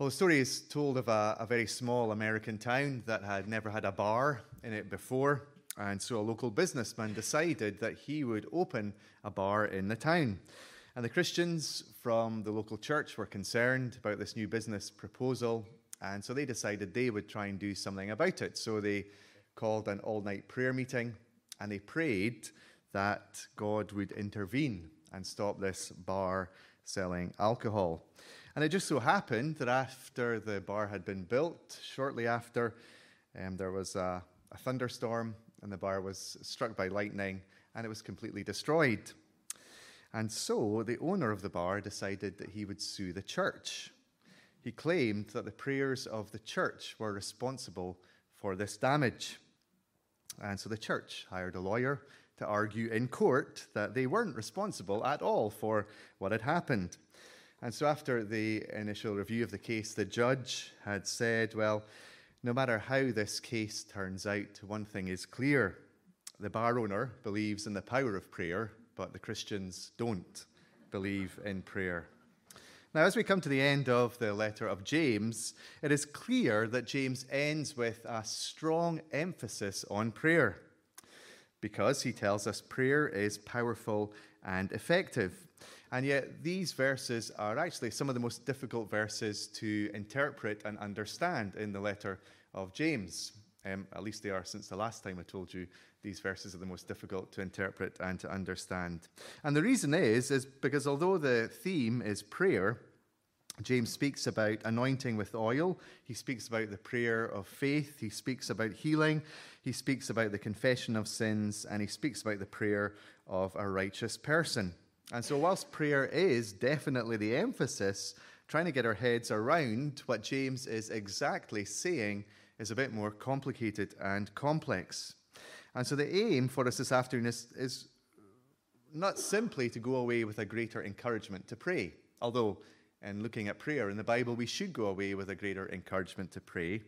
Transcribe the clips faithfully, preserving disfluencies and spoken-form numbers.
Well, the story is told of a, a very small American town that had never had a bar in it before, and so a local businessman decided that he would open a bar in the town. And the Christians from the local church were concerned about this new business proposal, and so they decided they would try and do something about it. So they called an all-night prayer meeting, and they prayed that God would intervene and stop this bar selling alcohol. And it just so happened that after the bar had been built, shortly after, um, there was a, a thunderstorm, and the bar was struck by lightning, and it was completely destroyed. And so the owner of the bar decided that he would sue the church. He claimed that the prayers of the church were responsible for this damage. And so the church hired a lawyer to argue in court that they weren't responsible at all for what had happened. And so after the initial review of the case, the judge had said, well, no matter how this case turns out, one thing is clear. The bar owner believes in the power of prayer, but the Christians don't believe in prayer. Now, as we come to the end of the letter of James, it is clear that James ends with a strong emphasis on prayer, because he tells us prayer is powerful and effective. And yet these verses are actually some of the most difficult verses to interpret and understand in the letter of James. Um, at least they are since the last time I told you these verses are the most difficult to interpret and to understand. And the reason is, is because although the theme is prayer, James speaks about anointing with oil. He speaks about the prayer of faith. He speaks about healing. He speaks about the confession of sins. And he speaks about the prayer of a righteous person. And so whilst prayer is definitely the emphasis, trying to get our heads around what James is exactly saying is a bit more complicated and complex. And so the aim for us this afternoon is, is not simply to go away with a greater encouragement to pray, although in looking at prayer in the Bible, we should go away with a greater encouragement to pray.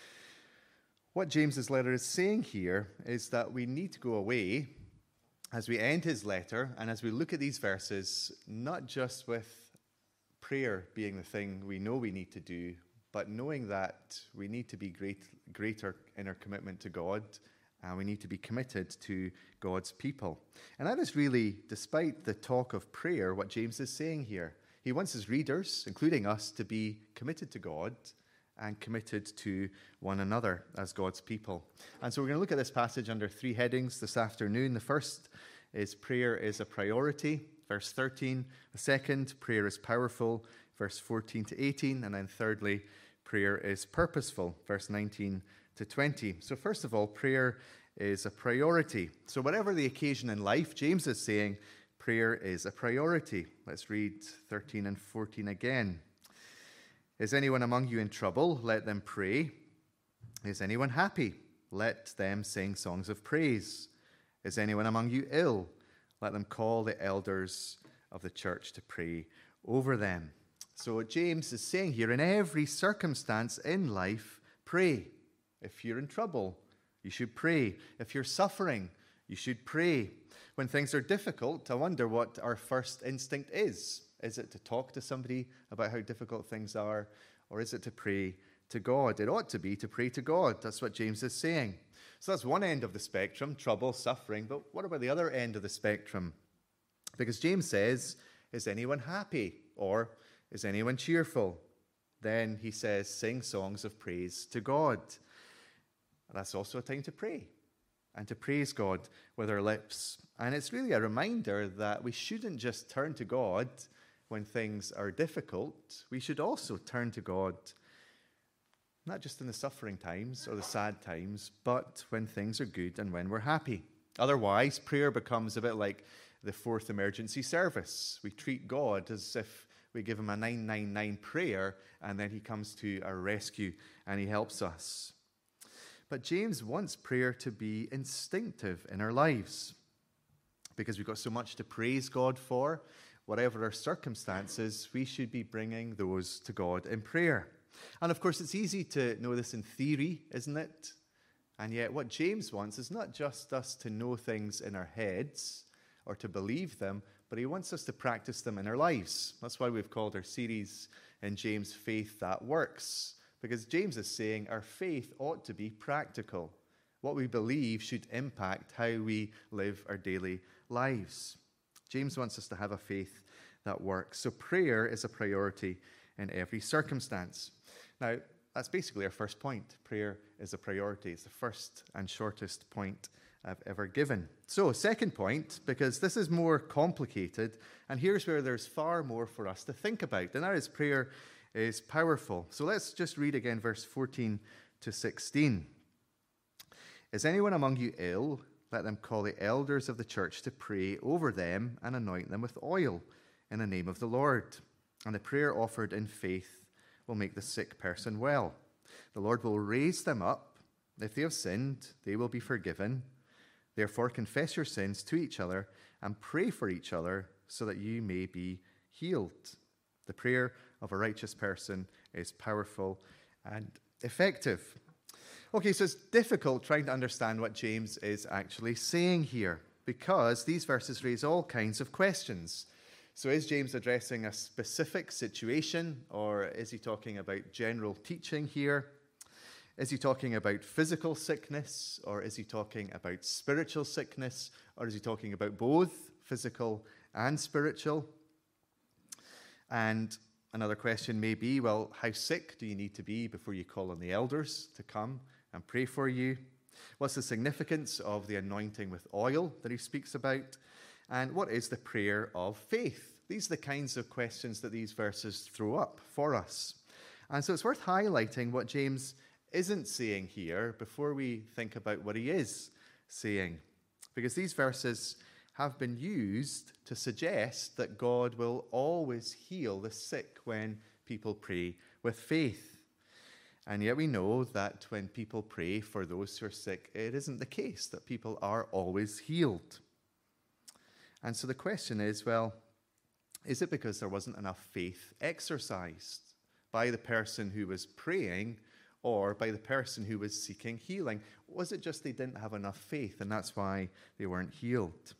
What James's letter is saying here is that we need to go away as we end his letter and as we look at these verses, not just with prayer being the thing we know we need to do, but knowing that we need to be great, greater in our commitment to God, and we need to be committed to God's people. And that is really, despite the talk of prayer, what James is saying here. He wants his readers, including us, to be committed to God and committed to one another as God's people. And so we're going to look at this passage under three headings this afternoon. The first is prayer is a priority, verse thirteen. The second, prayer is powerful, verse fourteen to eighteen. And then thirdly, prayer is purposeful, verse nineteen to twenty. So first of all, prayer is a priority. So whatever the occasion in life, James is saying prayer is a priority. Let's read thirteen and fourteen again. Is anyone among you in trouble? Let them pray. Is anyone happy? Let them sing songs of praise. Is anyone among you ill? Let them call the elders of the church to pray over them. So what James is saying here, in every circumstance in life, pray. If you're in trouble, you should pray. If you're suffering, you should pray. When things are difficult, I wonder what our first instinct is. Is it to talk to somebody about how difficult things are, or is it to pray to God? It ought to be to pray to God. That's what James is saying. So that's one end of the spectrum, trouble, suffering. But what about the other end of the spectrum? Because James says, is anyone happy? Or is anyone cheerful? Then he says, sing songs of praise to God. That's also a time to pray and to praise God with our lips. And it's really a reminder that we shouldn't just turn to God when things are difficult. We should also turn to God, not just in the suffering times or the sad times, but when things are good and when we're happy. Otherwise, prayer becomes a bit like the fourth emergency service. We treat God as if we give him a nine nine nine prayer, and then he comes to our rescue and he helps us. But James wants prayer to be instinctive in our lives, because we've got so much to praise God for. Whatever our circumstances, we should be bringing those to God in prayer. And of course, it's easy to know this in theory, isn't it? And yet what James wants is not just us to know things in our heads or to believe them, but he wants us to practice them in our lives. That's why we've called our series in James' faith that works. Because James is saying our faith ought to be practical. What we believe should impact how we live our daily lives. James wants us to have a faith that works. So prayer is a priority in every circumstance. Now, that's basically our first point. Prayer is a priority. It's the first and shortest point I've ever given. So, second point, because this is more complicated, and here's where there's far more for us to think about, and that is prayer is powerful. So let's just read again verse fourteen to sixteen. Is anyone among you ill? Let them call the elders of the church to pray over them and anoint them with oil in the name of the Lord. And the prayer offered in faith will make the sick person well. The Lord will raise them up. If they have sinned, they will be forgiven. Therefore, confess your sins to each other and pray for each other so that you may be healed. The prayer of a righteous person is powerful and effective. Okay, so it's difficult trying to understand what James is actually saying here because these verses raise all kinds of questions. So is James addressing a specific situation, or is he talking about general teaching here? Is he talking about physical sickness, or is he talking about spiritual sickness, or is he talking about both physical and spiritual? And another question may be, well, how sick do you need to be before you call on the elders to come and pray for you? What's the significance of the anointing with oil that he speaks about? And what is the prayer of faith? These are the kinds of questions that these verses throw up for us. And so it's worth highlighting what James isn't saying here before we think about what he is saying. Because these verses have been used to suggest that God will always heal the sick when people pray with faith. And yet we know that when people pray for those who are sick, it isn't the case that people are always healed. And so the question is, well, is it because there wasn't enough faith exercised by the person who was praying or by the person who was seeking healing? Was it just they didn't have enough faith and that's why they weren't healed?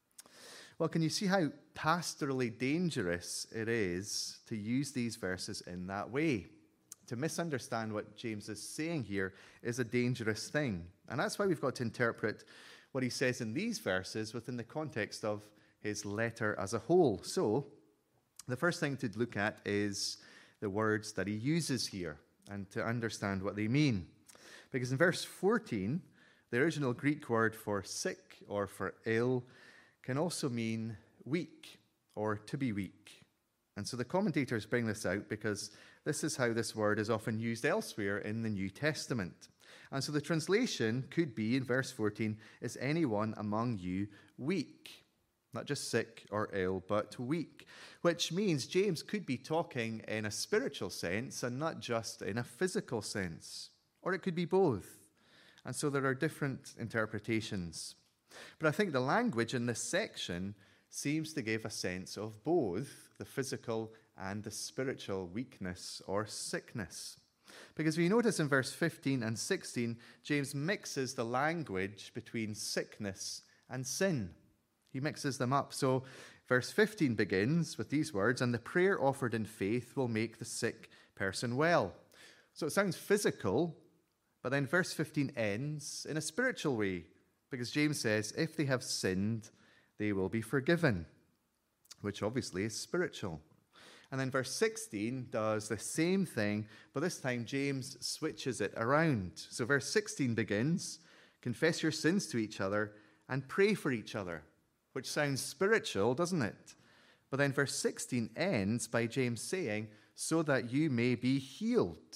Well, can you see how pastorally dangerous it is to use these verses in that way? To misunderstand what James is saying here is a dangerous thing. And that's why we've got to interpret what he says in these verses within the context of his letter as a whole. So, the first thing to look at is the words that he uses here and to understand what they mean. Because in verse fourteen, the original Greek word for sick or for ill can also mean weak or to be weak. And so the commentators bring this out because this is how this word is often used elsewhere in the New Testament. And so the translation could be in verse fourteen, is anyone among you weak? Not just sick or ill, but weak. Which means James could be talking in a spiritual sense and not just in a physical sense. Or it could be both. And so there are different interpretations. But I think the language in this section seems to give a sense of both the physical and the spiritual weakness or sickness. Because we notice in verse fifteen and sixteen, James mixes the language between sickness and sin. He mixes them up. So verse fifteen begins with these words, and the prayer offered in faith will make the sick person well. So it sounds physical, but then verse fifteen ends in a spiritual way, because James says, if they have sinned, they will be forgiven, which obviously is spiritual. And then verse sixteen does the same thing, but this time James switches it around. So verse sixteen begins, confess your sins to each other and pray for each other, which sounds spiritual, doesn't it? But then verse sixteen ends by James saying, so that you may be healed,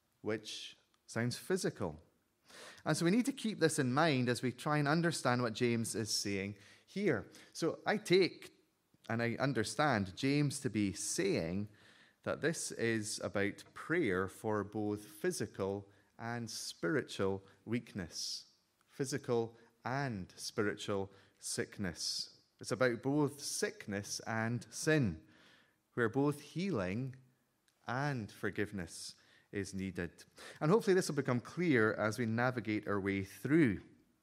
which sounds physical. And so we need to keep this in mind as we try and understand what James is saying here. So I take and I understand James to be saying that this is about prayer for both physical and spiritual weakness, physical and spiritual sickness. It's about both sickness and sin, where both healing and forgiveness is needed. And hopefully this will become clear as we navigate our way through,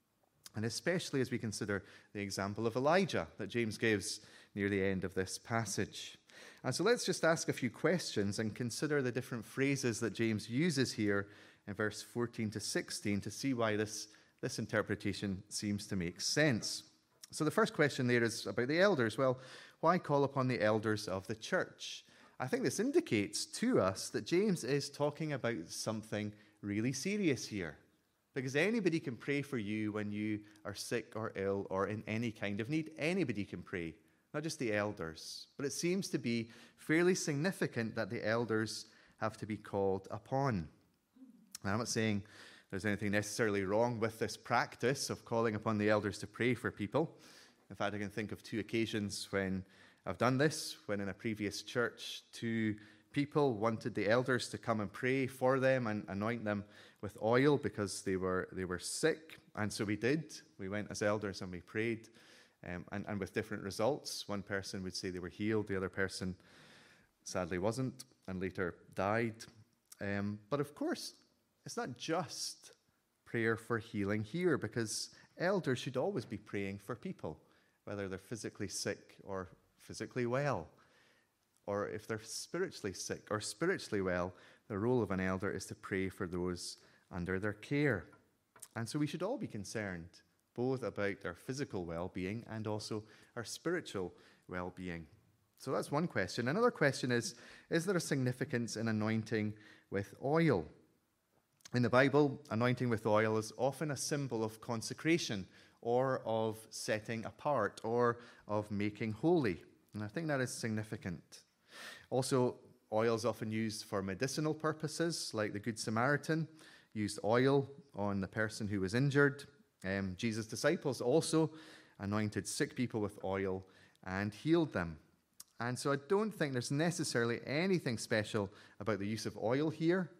and especially as we consider the example of Elijah that James gives near the end of this passage. And so let's just ask a few questions and consider the different phrases that James uses here in verse fourteen to sixteen to see why this, this interpretation seems to make sense. So the first question there is about the elders. Well, why call upon the elders of the church? I think this indicates to us that James is talking about something really serious here. Because anybody can pray for you when you are sick or ill or in any kind of need. Anybody can pray, not just the elders. But it seems to be fairly significant that the elders have to be called upon. And I'm not saying there's anything necessarily wrong with this practice of calling upon the elders to pray for people. In fact, I can think of two occasions when I've done this, when in a previous church, two people wanted the elders to come and pray for them and anoint them with oil because they were they were sick. And so we did. We went as elders and we prayed, um, and, and with different results. One person would say they were healed, the other person sadly wasn't, and later died. Um, but of course, it's not just prayer for healing here, because elders should always be praying for people, whether they're physically sick or physically well, or if they're spiritually sick or spiritually well. The role of an elder is to pray for those under their care. And so we should all be concerned both about our physical well-being and also our spiritual well-being. So that's one question. Another question is, is there a significance in anointing with oil? In the Bible, anointing with oil is often a symbol of consecration or of setting apart or of making holy. And I think that is significant. Also, oil is often used for medicinal purposes, like the Good Samaritan used oil on the person who was injured. Um, Jesus' disciples also anointed sick people with oil and healed them. And so I don't think there's necessarily anything special about the use of oil here.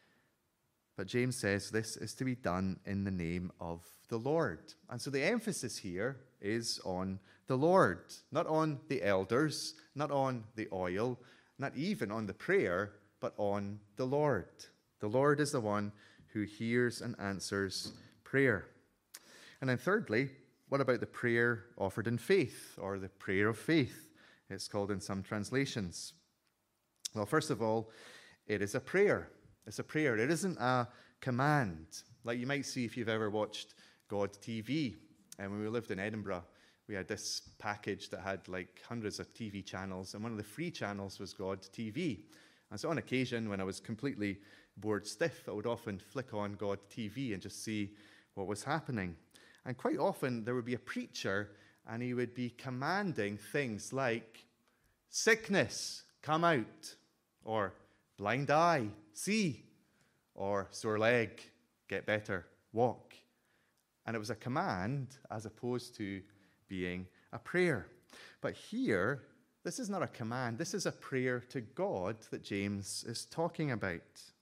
But James says this is to be done in the name of the Lord. And so the emphasis here is on the Lord, not on the elders, not on the oil, not even on the prayer, but on the Lord. The Lord is the one who hears and answers prayer. And then thirdly, what about the prayer offered in faith, or the prayer of faith? It's called in some translations. Well, first of all, it is a prayer. It's a prayer. It isn't a command, like you might see if you've ever watched God T V. And when we lived in Edinburgh, we had this package that had like hundreds of T V channels, and one of the free channels was God T V. And so on occasion, when I was completely bored stiff, I would often flick on God T V and just see what was happening. And quite often, there would be a preacher, and he would be commanding things like, sickness, come out, or blind eye, see, or sore leg, get better, walk. And it was a command as opposed to being a prayer. But here, this is not a command. This is a prayer to God that James is talking about.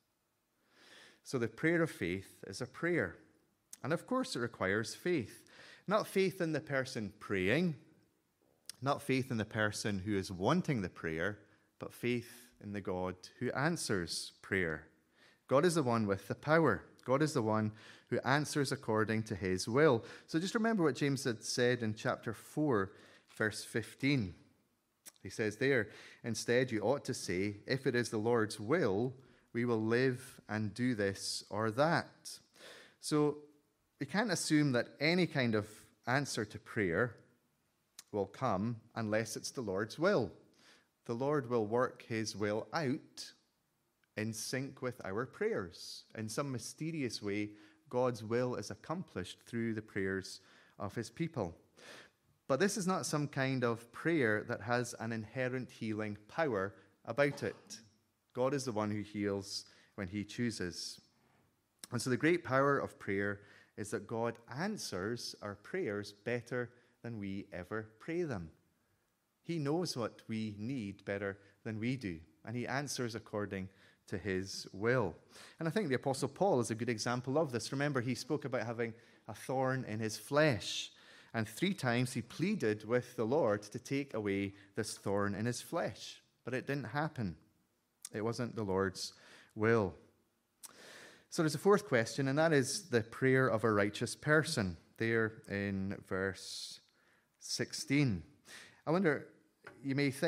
So the prayer of faith is a prayer. And of course, it requires faith. Not faith in the person praying, not faith in the person who is wanting the prayer, but faith in the God who answers prayer. God is the one with the power. God is the one who answers according to his will. So just remember what James had said in chapter four, verse fifteen. He says there, instead you ought to say, if it is the Lord's will, we will live and do this or that. So we can't assume that any kind of answer to prayer will come unless it's the Lord's will. The Lord will work his will out in sync with our prayers. In some mysterious way, God's will is accomplished through the prayers of his people. But this is not some kind of prayer that has an inherent healing power about it. God is the one who heals when he chooses. And so the great power of prayer is that God answers our prayers better than we ever pray them. He knows what we need better than we do, and he answers according to his will. And I think the Apostle Paul is a good example of this. Remember, he spoke about having a thorn in his flesh, and three times he pleaded with the Lord to take away this thorn in his flesh, but it didn't happen. It wasn't the Lord's will. So there's a fourth question, and that is the prayer of a righteous person, there in verse sixteen. I wonder, you may think,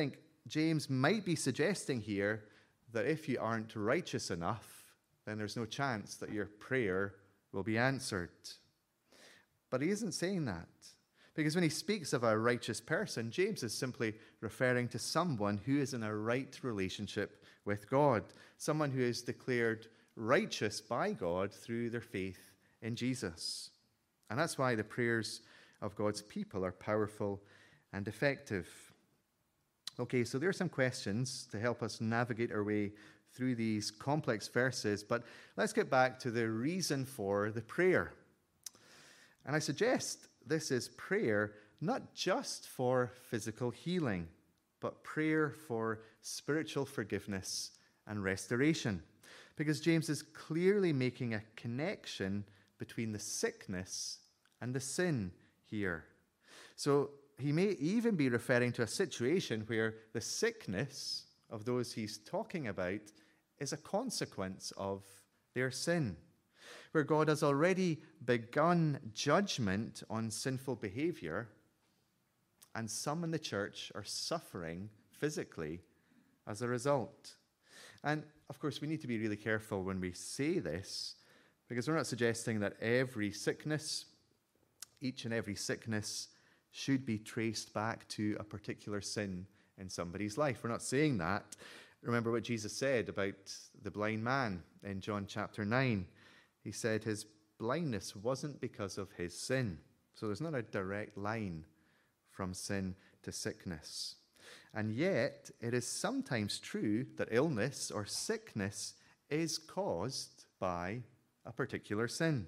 James might be suggesting here that if you aren't righteous enough, then there's no chance that your prayer will be answered. But he isn't saying that. Because when he speaks of a righteous person, James is simply referring to someone who is in a right relationship with God, someone who is declared righteous by God through their faith in Jesus. And that's why the prayers of God's people are powerful and effective. Okay, so there are some questions to help us navigate our way through these complex verses, but let's get back to the reason for the prayer. And I suggest this is prayer not just for physical healing, but prayer for spiritual forgiveness and restoration. Because James is clearly making a connection between the sickness and the sin here. So he may even be referring to a situation where the sickness of those he's talking about is a consequence of their sin, where God has already begun judgment on sinful behavior, and some in the church are suffering physically as a result. And of course, we need to be really careful when we say this, because we're not suggesting that every sickness, each and every sickness, should be traced back to a particular sin in somebody's life. We're not saying that. Remember what Jesus said about the blind man in John chapter nine. He said his blindness wasn't because of his sin. So there's not a direct line from sin to sickness. And yet, it is sometimes true that illness or sickness is caused by a particular sin.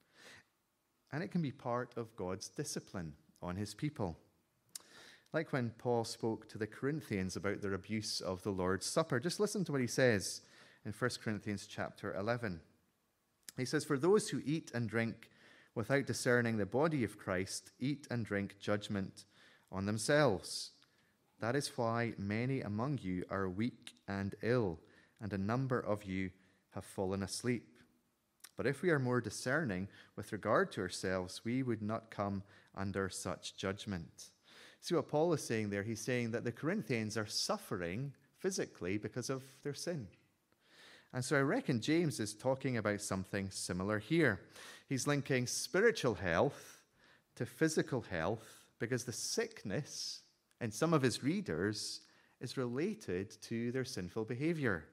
And it can be part of God's discipline on his people. Like when Paul spoke to the Corinthians about their abuse of the Lord's Supper. Just listen to what he says in First Corinthians chapter eleven. He says, "For those who eat and drink without discerning the body of Christ eat and drink judgment on themselves. That is why many among you are weak and ill, and a number of you have fallen asleep. But if we are more discerning with regard to ourselves, we would not come under such judgment." See what Paul is saying there? He's saying that the Corinthians are suffering physically because of their sin. And so I reckon James is talking about something similar here. He's linking spiritual health to physical health because the sickness in some of his readers is related to their sinful behavior.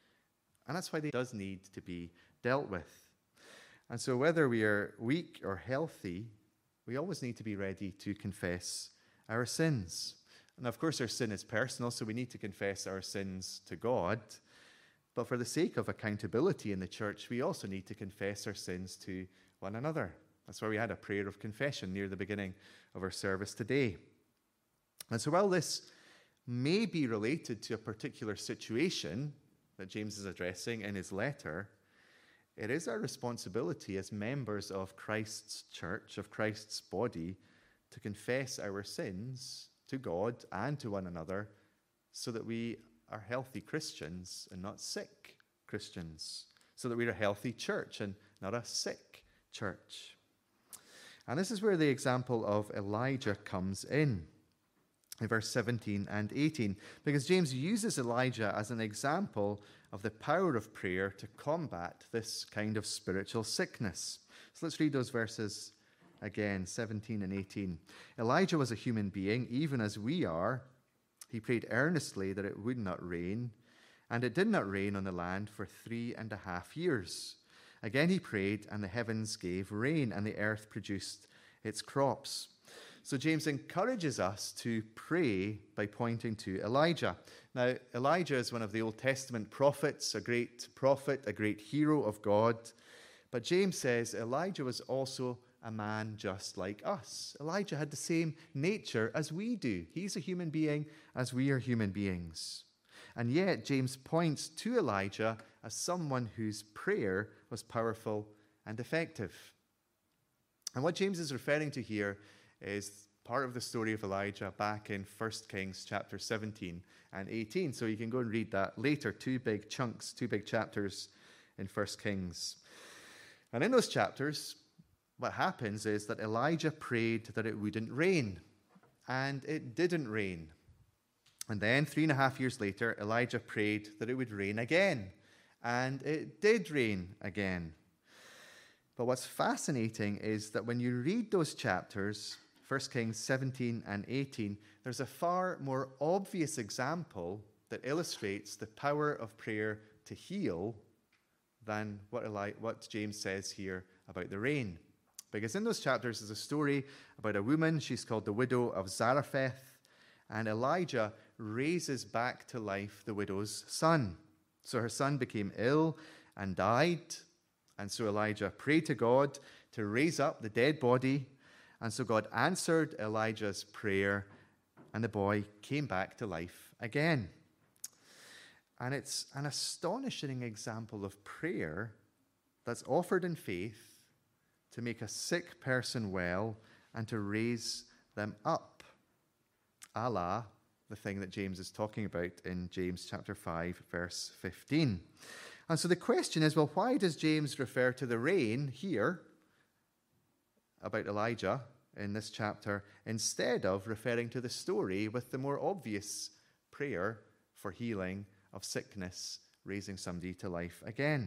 And that's why it does need to be dealt with. And so whether we are weak or healthy, we always need to be ready to confess our sins. And of course, our sin is personal, so we need to confess our sins to God. But for the sake of accountability in the church, we also need to confess our sins to one another. That's why we had a prayer of confession near the beginning of our service today. And so while this may be related to a particular situation that James is addressing in his letter, it is our responsibility as members of Christ's church, of Christ's body, to confess our sins to God and to one another so that we are healthy Christians and not sick Christians, so that we're a healthy church and not a sick church. And this is where the example of Elijah comes in, in verse seventeen and eighteen, because James uses Elijah as an example of the power of prayer to combat this kind of spiritual sickness. So let's read those verses again, seventeen and eighteen. "Elijah was a human being, even as we are. He prayed earnestly that it would not rain, and it did not rain on the land for three and a half years. Again he prayed, and the heavens gave rain, and the earth produced its crops." So James encourages us to pray by pointing to Elijah. Now, Elijah is one of the Old Testament prophets, a great prophet, a great hero of God. But James says Elijah was also a man just like us. Elijah had the same nature as we do. He's a human being as we are human beings. And yet, James points to Elijah as someone whose prayer was powerful and effective. And what James is referring to here is part of the story of Elijah back in First Kings chapter seventeen and eighteen. So you can go and read that later. Two big chunks, two big chapters in First Kings. And in those chapters, what happens is that Elijah prayed that it wouldn't rain, and it didn't rain. And then, three and a half years later, Elijah prayed that it would rain again. And it did rain again. But what's fascinating is that when you read those chapters, First Kings seventeen and eighteen, there's a far more obvious example that illustrates the power of prayer to heal than what, Eli- what James says here about the rain. Because in those chapters, there's a story about a woman. She's called the widow of Zarephath. And Elijah raises back to life the widow's son. So her son became ill and died. And so Elijah prayed to God to raise up the dead body. And so God answered Elijah's prayer, and the boy came back to life again. And it's an astonishing example of prayer that's offered in faith to make a sick person well and to raise them up. A la the thing that James is talking about in James chapter five, verse fifteen. And so the question is, well, why does James refer to the rain here about Elijah in this chapter instead of referring to the story with the more obvious prayer for healing of sickness, raising somebody to life again?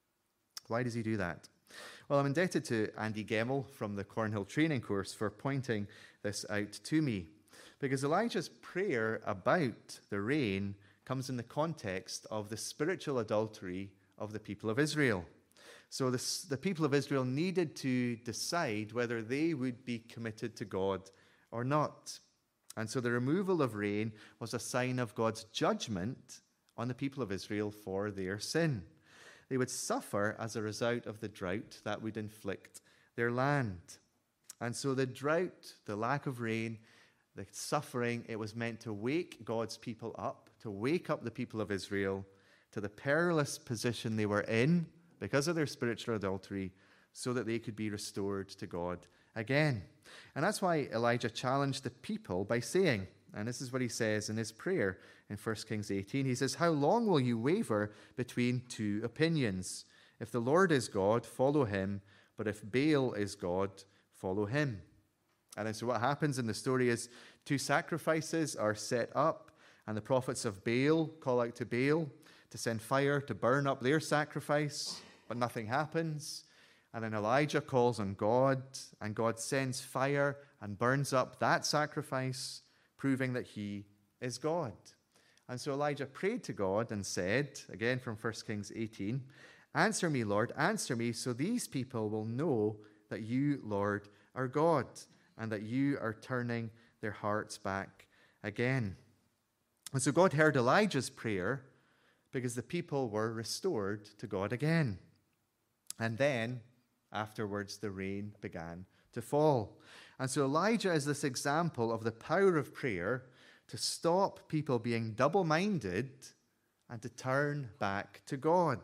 Why does he do that? Well, I'm indebted to Andy Gemmell from the Cornhill training course for pointing this out to me. Because Elijah's prayer about the rain comes in the context of the spiritual adultery of the people of Israel. So this, the people of Israel needed to decide whether they would be committed to God or not. And so the removal of rain was a sign of God's judgment on the people of Israel for their sin. They would suffer as a result of the drought that would inflict their land. And so the drought, the lack of rain, the suffering, it was meant to wake God's people up, to wake up the people of Israel to the perilous position they were in because of their spiritual adultery, so that they could be restored to God again. And that's why Elijah challenged the people by saying, and this is what he says in his prayer in First Kings eighteen, he says, "How long will you waver between two opinions? If the Lord is God, follow him, but if Baal is God, follow him." And then so what happens in the story is two sacrifices are set up, and the prophets of Baal call out to Baal to send fire to burn up their sacrifice, but nothing happens. And then Elijah calls on God, and God sends fire and burns up that sacrifice, proving that he is God. And so Elijah prayed to God and said, again from First Kings eighteen, "Answer me, Lord, answer me, so these people will know that you, Lord, are God, and that you are turning their hearts back again." And so God heard Elijah's prayer because the people were restored to God again. And then, afterwards, the rain began to fall. And so Elijah is this example of the power of prayer to stop people being double-minded and to turn back to God.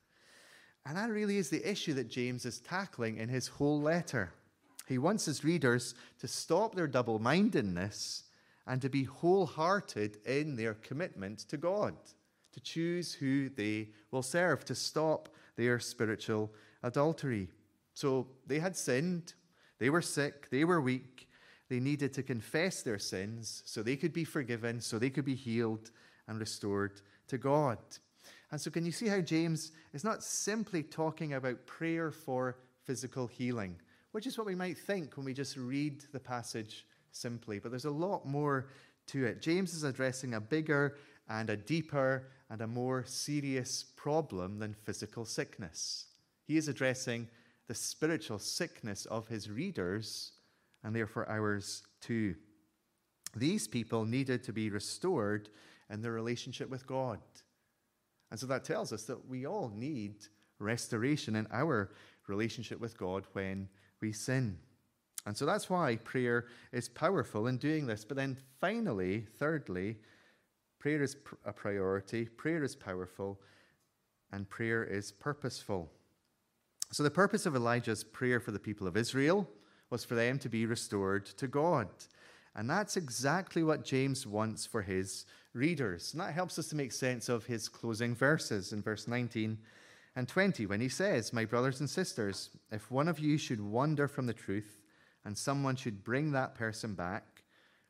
And that really is the issue that James is tackling in his whole letter. He wants his readers to stop their double-mindedness and to be wholehearted in their commitment to God, to choose who they will serve, to stop their spiritual adultery. So they had sinned, they were sick, they were weak, they needed to confess their sins so they could be forgiven, so they could be healed and restored to God. And so can you see how James is not simply talking about prayer for physical healing, which is what we might think when we just read the passage simply, but there's a lot more to it. James is addressing a bigger and a deeper and a more serious problem than physical sickness. He is addressing the spiritual sickness of his readers, and therefore ours too. These people needed to be restored in their relationship with God. And so that tells us that we all need restoration in our relationship with God when we sin. And so that's why prayer is powerful in doing this. But then finally, thirdly, prayer is a priority, prayer is powerful, and prayer is purposeful. So the purpose of Elijah's prayer for the people of Israel was for them to be restored to God. And that's exactly what James wants for his readers. And that helps us to make sense of his closing verses in verse nineteen and twenty, when he says, "My brothers and sisters, if one of you should wander from the truth, and someone should bring that person back,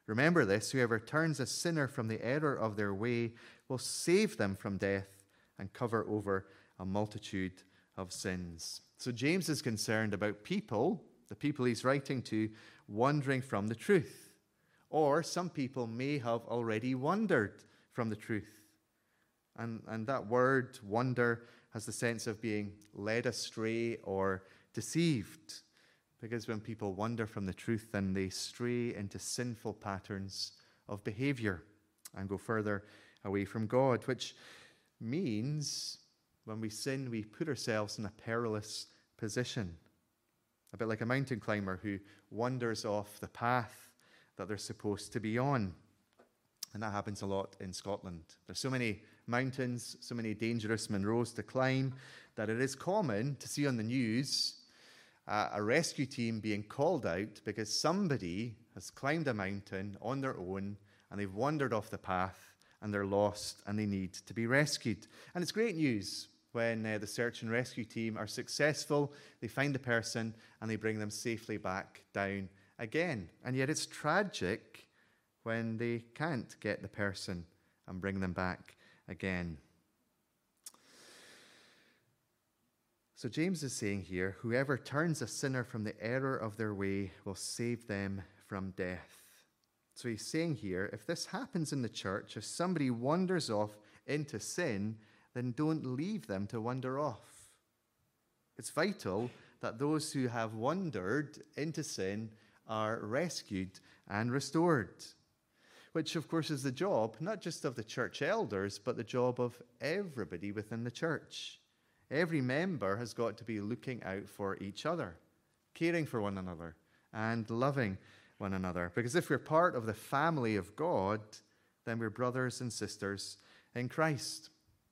Remember this, whoever turns a sinner from the error of their way will save them from death and cover over a multitude of sins. So James is concerned about people, the people he's writing to, wandering from the truth. Or some people may have already wandered from the truth. And, and that word, wander, has the sense of being led astray or deceived. Because when people wander from the truth, then they stray into sinful patterns of behavior and go further away from God, which means when we sin, we put ourselves in a perilous position. A bit like a mountain climber who wanders off the path that they're supposed to be on. And that happens a lot in Scotland. There's so many mountains, so many dangerous Munros to climb, that it is common to see on the news uh, a rescue team being called out because somebody has climbed a mountain on their own and they've wandered off the path and they're lost and they need to be rescued. And it's great news when uh, the search and rescue team are successful, they find the person and they bring them safely back down again. And yet it's tragic when they can't get the person and bring them back again. So James is saying here, whoever turns a sinner from the error of their way will save them from death. So he's saying here, if this happens in the church, if somebody wanders off into sin, then don't leave them to wander off. It's vital that those who have wandered into sin are rescued and restored, which of course is the job, not just of the church elders, but the job of everybody within the church. Every member has got to be looking out for each other, caring for one another, and loving one another. Because if we're part of the family of God, then we're brothers and sisters in Christ.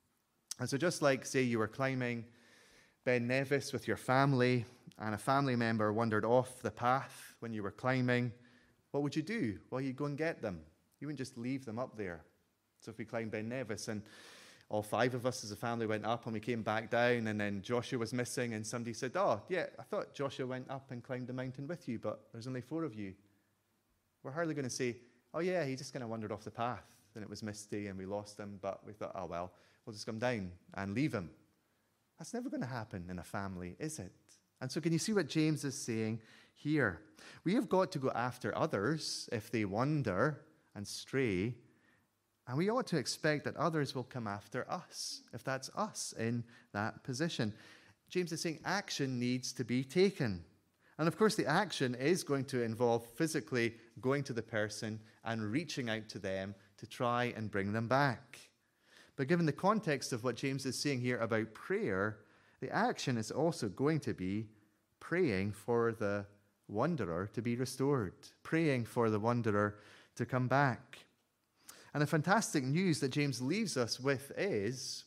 And so just like, say, you were climbing Ben Nevis with your family, and a family member wandered off the path when you were climbing, what would you do? Well, you'd go and get them. You wouldn't just leave them up there. So if we climbed Ben Nevis and all five of us as a family went up and we came back down, and then Joshua was missing, and somebody said, oh, yeah, I thought Joshua went up and climbed the mountain with you, but there's only four of you. We're hardly going to say, oh, yeah, he just kind of wandered off the path, and it was misty, and we lost him, but we thought, oh, well, we'll just come down and leave him. That's never going to happen in a family, is it? And so can you see what James is saying here? We have got to go after others if they wander and stray, and we ought to expect that others will come after us, if that's us in that position. James is saying action needs to be taken. And of course, the action is going to involve physically going to the person and reaching out to them to try and bring them back. But given the context of what James is saying here about prayer, the action is also going to be praying for the wanderer to be restored, praying for the wanderer to come back. And the fantastic news that James leaves us with is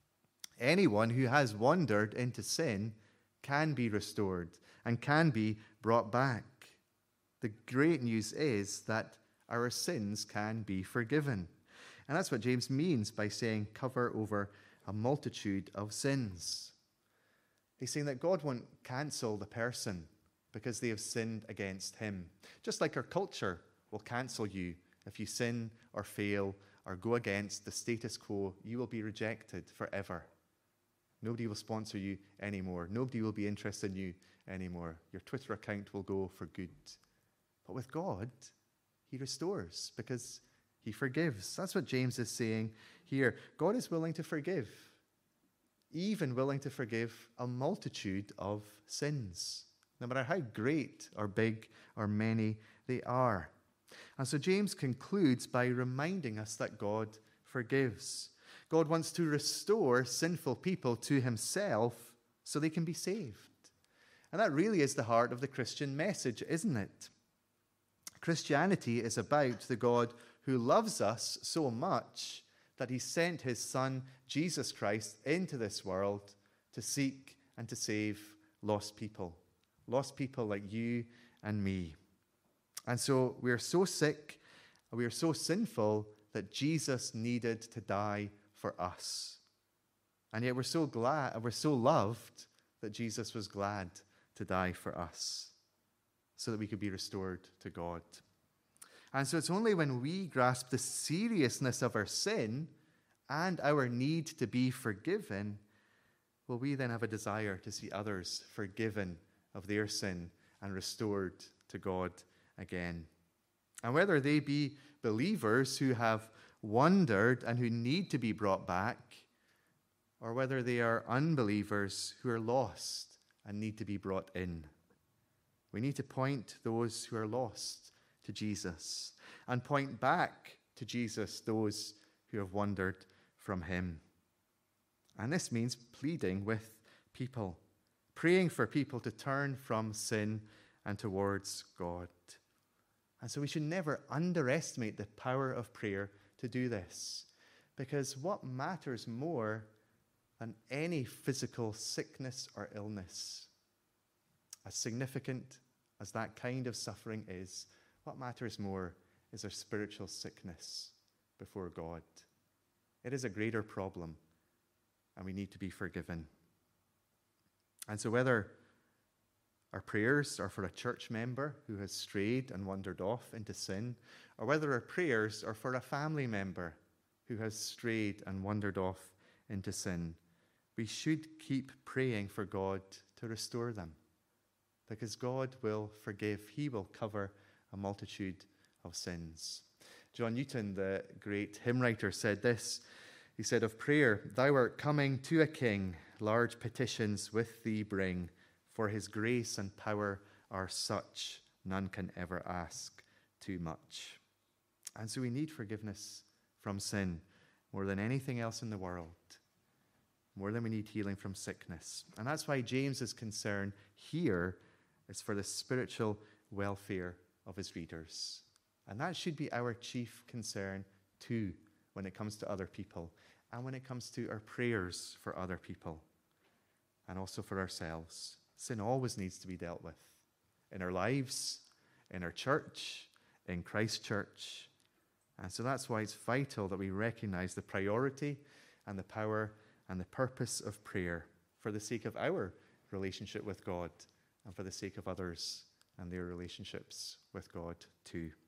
anyone who has wandered into sin can be restored and can be brought back. The great news is that our sins can be forgiven. And that's what James means by saying cover over a multitude of sins. He's saying that God won't cancel the person because they have sinned against him. Just like our culture will cancel you if you sin or fail or go against the status quo, you will be rejected forever. Nobody will sponsor you anymore. Nobody will be interested in you anymore. Your Twitter account will go for good. But with God, he restores because he forgives. That's what James is saying here. God is willing to forgive, even willing to forgive a multitude of sins, no matter how great or big or many they are. And so James concludes by reminding us that God forgives. God wants to restore sinful people to himself so they can be saved. And that really is the heart of the Christian message, isn't it? Christianity is about the God who loves us so much that he sent his Son, Jesus Christ, into this world to seek and to save lost people. Lost people like you and me. And so we're so sick, we are so sinful that Jesus needed to die for us. And yet we're so glad, we're so loved that Jesus was glad to die for us so that we could be restored to God. And so it's only when we grasp the seriousness of our sin and our need to be forgiven will we then have a desire to see others forgiven of their sin and restored to God again. And whether they be believers who have wandered and who need to be brought back, or whether they are unbelievers who are lost and need to be brought in. We need to point those who are lost to Jesus and point back to Jesus those who have wandered from him. And this means pleading with people, praying for people to turn from sin and towards God. And so we should never underestimate the power of prayer to do this, because what matters more than any physical sickness or illness, as significant as that kind of suffering is, what matters more is our spiritual sickness before God. It is a greater problem, and we need to be forgiven. And so whether our prayers are for a church member who has strayed and wandered off into sin, or whether our prayers are for a family member who has strayed and wandered off into sin, we should keep praying for God to restore them, because God will forgive. He will cover a multitude of sins. John Newton, the great hymn writer, said this. He said of prayer, "Thou art coming to a king, large petitions with thee bring, for his grace and power are such, none can ever ask too much." And so we need forgiveness from sin more than anything else in the world, more than we need healing from sickness. And that's why James's concern here is for the spiritual welfare of his readers. And that should be our chief concern too when it comes to other people and when it comes to our prayers for other people and also for ourselves. Sin always needs to be dealt with in our lives, in our church, in Christ's church. And so that's why it's vital that we recognize the priority and the power and the purpose of prayer for the sake of our relationship with God and for the sake of others and their relationships with God too.